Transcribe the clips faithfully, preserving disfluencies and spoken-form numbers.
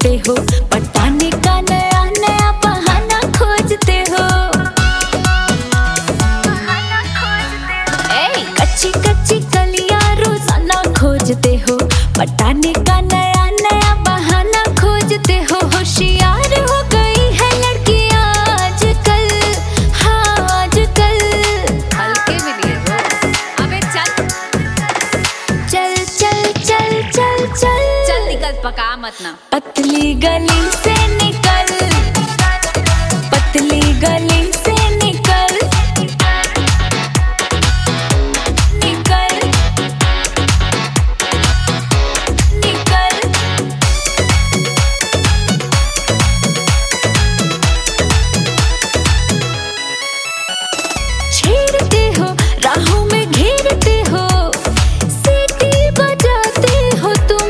खोजते हो, पटाने का नया नया बहाना खोजते हो। ए कच्ची कच्ची कलियां रोजाना खोजते हो, पटाने का नया नया बहाना खोजते हो। होशियार हो गई है लड़कियां आजकल, हाँ आजकल। हल्के में लिए हो। अबे चल चल चल चल चल चल चल निकल, पका मत ना। पतली गली से निकल, पतली गली से निकल, निकल निकल। छेड़ते हो राहों में घेरते हो, सीटी बजाते हो तुम,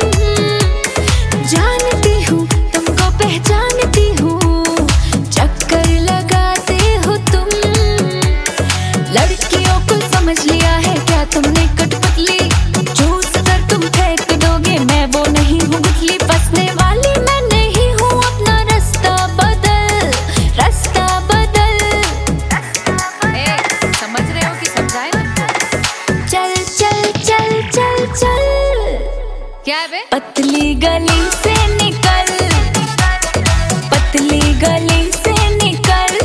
जानती हूँ तुमको पहचानती हूँ, चक्कर लगाते हो तुम। लड़कियों को समझ लिया है क्या तुमने कठपुतली, चूस कर तुम फेंक दोगे, मैं वो नहीं हूँ गुठली, फंसने वाली मैं नहीं हूँ, अपना रास्ता बदल, रास्ता बदल। ए, समझ रहे हो कि समझाए तुमको? चल चल चल चल चल क्या है बे? पतली गली से निकल, पतली गली से निकल।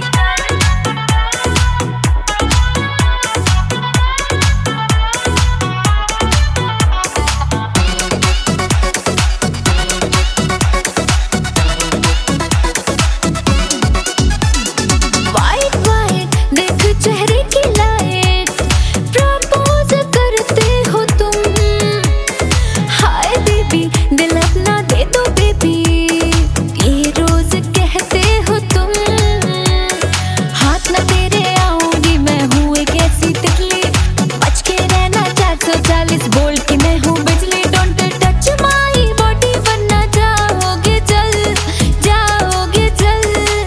वाइट वाइट देख चेहरे की लाइट, प्रपोज करते हो तुम, हाय बेबी दिल अपना दे दो बेबी, ये रोज कहते हो तुम। हाथ न तेरे आऊंगी, मैं हूँ एक ऐसी तितली, बच के रहना चार सौ चालीस बोल्ट की मैं हूँ बिजली। डोंट टच माई बॉडी वरना जाओगे जल, जाओगे जल।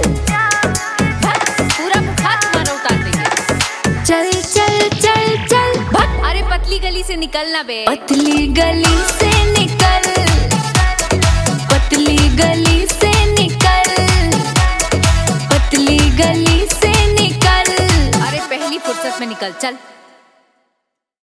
पूरा हाथ मारो उतार देंगे। चल चल चल चल भट, अरे पतली गली से निकलना बे। पतली गली से निकल, पतली गली से निकल, पतली गली से निकल। अरे पहली फुर्सत में निकल चल।